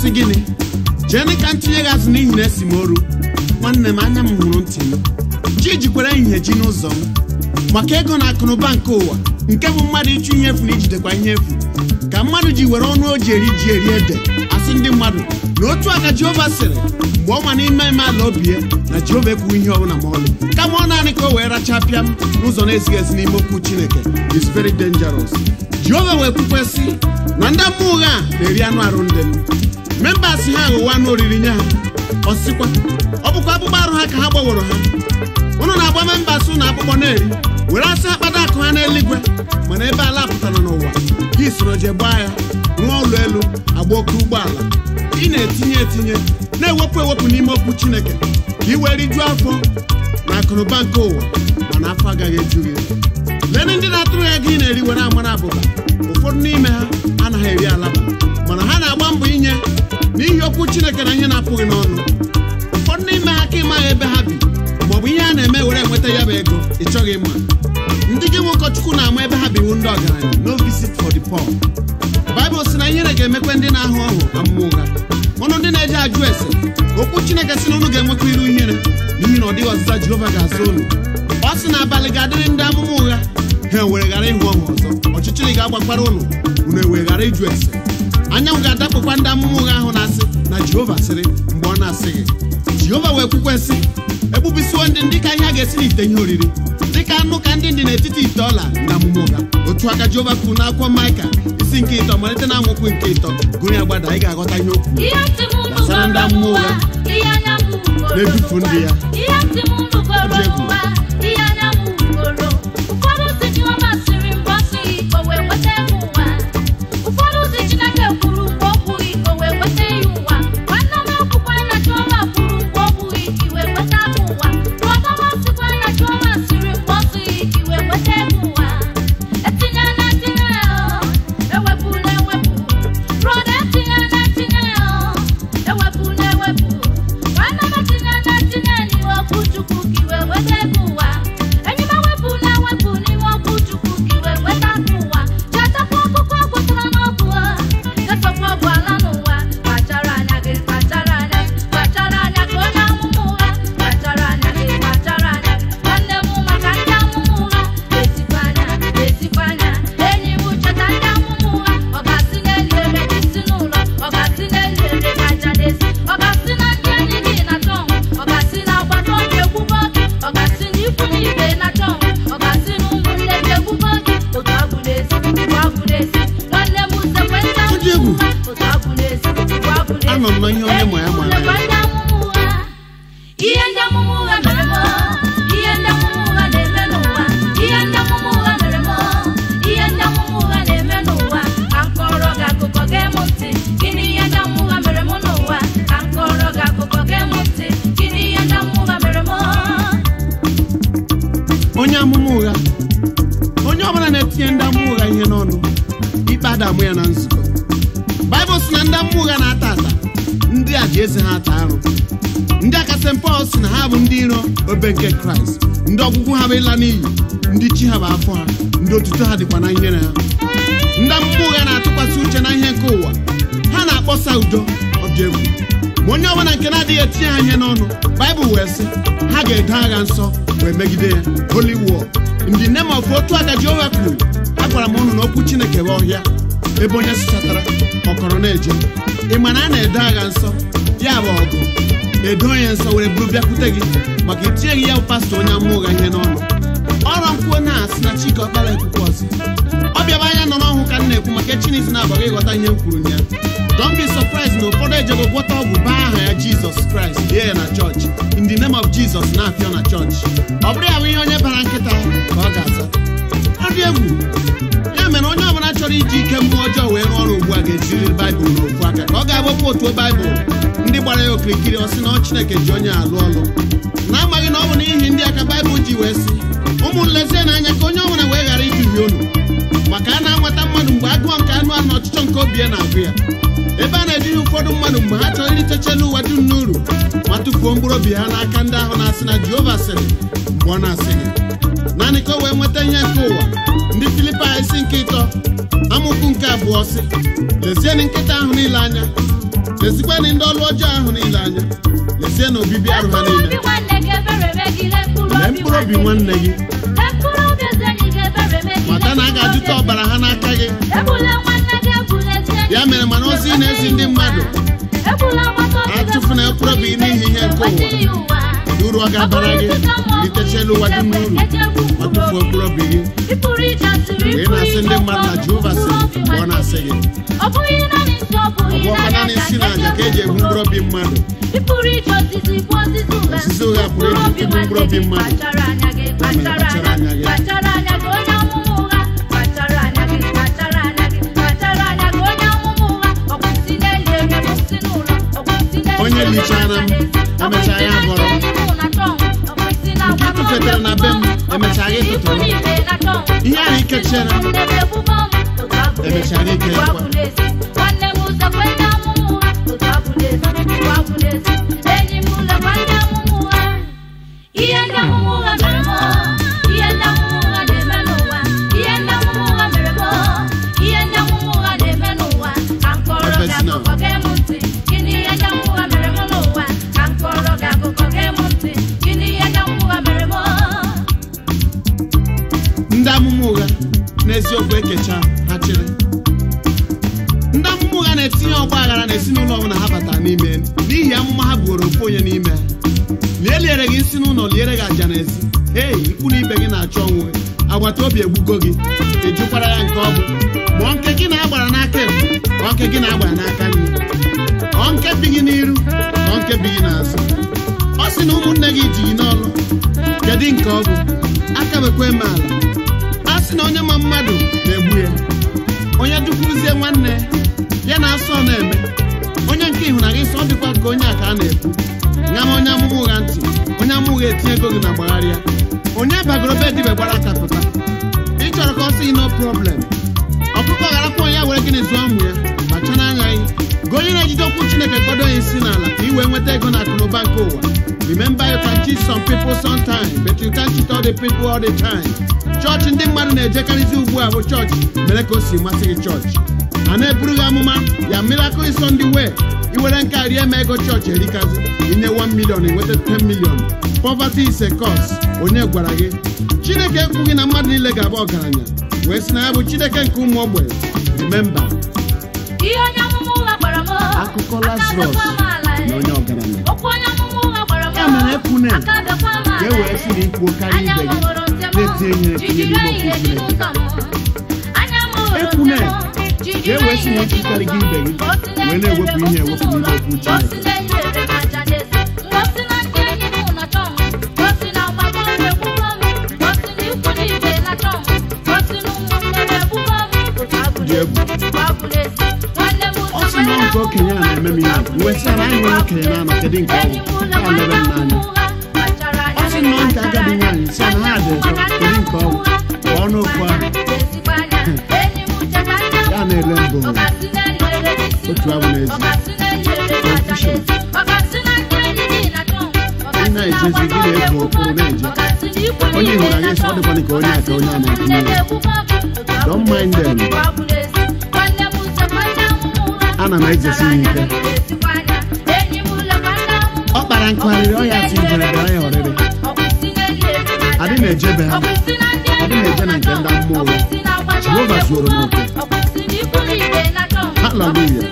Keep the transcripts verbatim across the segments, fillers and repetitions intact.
gịnị jeni ka ntinye gị azụ n'ihi na esi m oru nwanne m anya m hụrụ ntị m chi jikwara ihe ji n'ụzọ m maka ego na akụnụba nke ụwa nke bụ mmadụ ịchụ ihe efu na ijidekwa ihe efu ka mmadụ ji were ọnụ o ji eri ji eri ede asị ndị mmadụ na otu aka Jehova sịrị mgbe ọnwa n'ime ime ala obi ya na Jehova ekwughị ihe ọbụla ma ọlị kama ọ naanị ka o wee rachapịa m n'ụzọ na-ezighị ezi n'ime okwu Chineke is very dangerous. Jehova wee kwukwesị na ndị mmụọ ụgha na-eri anụ arụ ndị m membas ha aghụwa anụ oriri nye ha ọsịkwa ọ bụkwa akpụkpọ arụ ha ka ha gbaworo ha ụnụ na-agba membas na akpụkpọ na-eri were asị akpata akụ ha n'eluigwe mana ebe ala pụtara n'ụwa gị soro je gbaa ya rụọ ụlọ elu agba oke ụgbọala ị na-etinye etinye na-ewepụ ewepụ n'ime okwu Chineke ka ị wee rijuo afọ na akụnụba nke ụwa mana afọ agaghị eju gị. Lee ndị na-atụrụ ya gị na-eri were amara abụba ụfọdụ n'ime ha anaghị eri alaba mana ha na-agba mbọ inye n'ihi okwu Chineke na ihe na-apụghị n'ọnụ. Ụfọdụ n'ime ha ka ịmaghị ebe ha bi maọbụ ihe a na-eme were enweta ya bụ ego ị chọghị ịma. Ndị gị ụkọchukwu na-ama ebe ha biwu ndị ọgaranya no visit for the poor. Baịbụl sị na ihere ga-emekwa ndị na-ahụ ọhụ amụma ụgha ọnụ ndị na-eje ajụ ese okwu Chineke sị na unu ga-enwekwa iru ihere n'ihi na ọ dịghị ọzịza Jehova ga-asa unu. Ọ sị na abalị ga-adịrị ndị amụma ụgha ha ewere ghara ịhụ ọhụ ọzọ ọchịchịrị ga-agbakwara ụnụ unu ewere ghara ịjụ ese. Anyanwụ ga-adakpụkwa ndị amụma ụgha ahụ na-asị na Jehova sịrị mgbe ọ na-asịghị. Jehova wee kwukwesị egbubisiwo ndị ndị ka ihe a ga-esi n'ite ihe oriri dịka anụ ka ndị dị n'etiti ite ọla na amụma ụgha. Otu aka Jehova kwuru n'akwụkwọ Maịka isi nke ịtọ malite na amaokwu nke ịtọ gụrụ ya gbada ị ga-aghọta ihe okwu gbasara ndị amụma ụgha na-edufu ndị ya. Onye amụma ụgha onye ọbụla na-etinye ndị amụma ụgha ihe n'ọnụ ikpe adamụ ya na nzukọ. Baịbụl sị na ndị amụma ụgha na-ata ata ndị a ji eze ha ata arụ. Ndị aka Saint Paul sị na ha bụ ndị iro obe nke Kraịst ndị ọgwụgwụ ha bụ ịla n'iyi ndị chi ha bụ afọ ha ndị otuto ha dịkwa na ihere ha. Ndị amụma ụgha na-atụkwasị uche na ihe nke ụwa ha na-akpọsa udo ọ dị egwu ma onye ọbụla nke na-adịghị etinye ha ihe n'ọnụ Baịbụl wee sị ha ga-edo agha nsọ wee megide ya holy war in the name of otu aka Jehova kwuru. Agwara m unu na okwu Chineke bụ ọhịa ebe onye sichatara ọkọrọ na-eje. Ị ma na a na-edo agha nsọ ya bụ ọgụ edo onye nsọ were buru bịakwute gị maka itinyeghị ya bụ pastọ onye amụma ụgha ihe n'ọnụ. Ọrụ nkwuo na-asị na Chike ọkpara ekwukwe ọzọ ọ bịaba anya nọ n'ọhụ ka m na-ekwu maka Chineke na-abaghị ịghọta ihe m kwuru ya. Don't be surprised na ụfọdụ ejego gwọta ọgwụ baa aha ya Jesus Christ lie ya na chọọchị in the name of Jesus na-apịọ na chọọchị. Ọ bụrụ ya bụ ihe onye bara nkịta ka ọ ga-aza. Ọ dị egwu ya mere onye ọbụla chọrọ iji ike mmụọ ọjọọ wee rụọ ọrụ ugbu a ga-ejiri Baịbụl n'ofu aka ka ọ ga-agbakwa otu Baịbụl ndị gbara ya okirikiri ọ sị na ọ Chineke ji onye alụ ọlụ na-amaghị na ọ bụ n'ihi ndị aka Baịbụl ji wee sị ụmụ nlezie n'anya ka onye ọbụla wee ghara iduhie unu maka a na-anwata mmadụ mgbe agụọ nke anụ anụ ọchịchọ nke obi ya na-agụ ya ebe a na-eduhie ụfọdụ mmadụ mgbe ha chọrọ iritechela ụwa dum n'uru ma tụfuo mkpụrụ obi ha n'aka ndị ahụ na-asị na Jehova sịrị mgbe ọ na-asịghị. naanị ka o wee nweta ihe nke ụwa. Ndị Filipaị isi nke ịtọ amaokwu nke abụọ sị, lezienụ nkịta ahụ niile anya, lezikwanụ ndị ọlụ ọjọọ ahụ niile anya, lezienụ obibi arụ ha niile. Lee mkpụrụ obi nwanne gị, mata na a ga-ajụta ọbara ha n'aka gị. Ya mere mana ozi ị na-ezi ndị mmadụ, atụfuna mkpụrụ obi n'ihi ihe nke ụwa. Uru ọ ga-abara gị litechela ụwa dị n'uru ma tụfuo mkpụrụ obi gị. Mgbe ị na-asị ndị mmadụ na Jehova sị mgbe ọ na-asị gị, ọ bụ ọkwa naanị isi na aja ka eji egbu mkpụrụ obi mmadụ. Osisi ụgha pụrụ iji egbu mkpụrụ obi mmadụ. Kpachara anya gị. Onye lichara m emechaa ya bọrọ nke tụfetara na be m emechaa gị tụtụrụ ihe ahụ ike chere emechaa gị ike ekwa. Ndị amụma ụgha n'eziokwu ekecha ha chịrị. Ndị amụma ụgha na-etinye ọgba aghara n'ezinụlọ ọbụla ha batara n'ime n'ihi amụma ha buoro ofu onye n'ime. Lie liere gị nsị n'ụlọ, liere gị aja n'ezi. Hei, ikwu na ibe gị na-achọ onwe, agbata obi egbugo gị, ejukwara ya nke ọ bụ. Mụọ nke gị na-agbara n'aka ekpe, ọ nke gị na-agbara n'aka nri. Ọ nke bi gị n'iru, ọ nke bi gị n'azụ. Ọ sị na ụmụnne gị ji gị n'ọlụ, kedu nke ọ bụ? Aka bekwe eme ala. A sị na onye ma mmadụ na-egbu ya, onye dukwuzie nwanne ya na-asọ na-eme. Onye nke ịhụ na gị sọ dịkwa ka onye a ka a na-ekwu. Nyama onye amụma ụgha ntị, onye amụma ụgha etinye ego gị na gbagharịa. Onye bagoro be dibe gbara akapụta, ị chọrọ ka ọ sị no problem. Ọkụkọ garakwa onye were gịnị zụọ ụmụ ya, kpachara anya gị. Gị onye na-ejide okwu Chineke kpọdo ya isi n'ala ka ị wee nweta ego na akụnụba nke ụwa. Remember, you can cheat some people sometimes, but you can't cheat all the people all the time. Chọọchị ndị mmadụ na-ejekarịzi ugbu a bụ chọọchị mere ka o si masị gị chọọchị. A na-eburu gị amụma ya miracle Sunday way. Iwere nke a rie ma ego chọọchị erikazi. Inye one million enweta ten million. Poverty is a cause. Onye gwara gị? Chineke ekwughị na mmadụ niile ga-abụ ọgaranya. Wee sị na ya bụ Chineke nke ụmụ ogbenye. Remember, akụkọ Lazarus na onye ọgaranya. Ya mere ekwune ka e wee sị na ikwu karịa ibe gị na-etinye ihe ekwunye n'ime okwu Chineke. Ekwune ka e wee sị na ikwu karịa gị ibe gị wee na-ewepụ ihe ewepụ n'ime okwu Chineke. Ọ sị na nke okenye a na-eme m ihe wee sị na anyị nwere okenye na-anọ kedu nke ọ bụ ya lere m n'anya. Ọ sị na nke agadi nwaanyị sị na ha dị ụzọ kedu nke ọ bụ ka ọ n'okwu ahụ ya na-ele mbụ otu abụ n'ezi confusion. Ị na-ejezi gị na-ebu okpuru na-eje onye hụrụ anyị sọ ọ dịkwana ka onye a ka onye a na-etinye. Don't mind them. Ana m ejesi ike. Ọ kpara nkwarịrị ọya ti mberede ọya ọrịrị. Adị na-ejebe ha. Adị na-eje na nke ndị mmụọ ụlọ. Jehova zuoro n'oke. Hallelujah.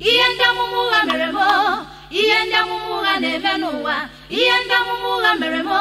Iye ndị amụma ụgha mere m